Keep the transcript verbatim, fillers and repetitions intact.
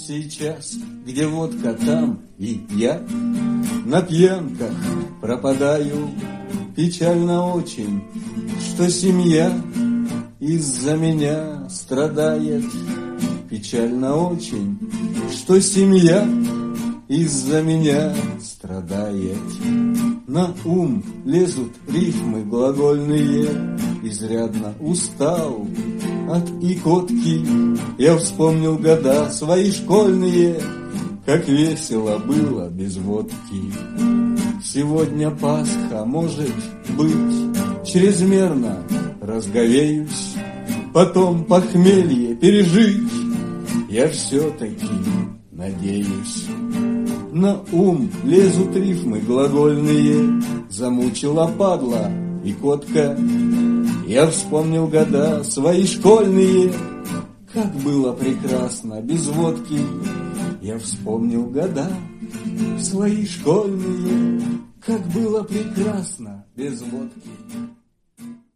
сейчас, где водка, там и я. На пьянках пропадаю, печально очень, что семья из-за меня страдает. Печально очень, что семья из-за меня страдает. На ум лезут рифмы глагольные, изрядно устал от икотки. Я вспомнил года свои школьные, как весело было без водки. Сегодня Пасха, может быть, чрезмерно разговеюсь, потом похмелье пережить я все-таки надеюсь. На ум лезут рифмы глагольные, замучила падла и котка. Я вспомнил года свои школьные, как было прекрасно без водки. Я вспомнил года свои школьные, как было прекрасно без водки.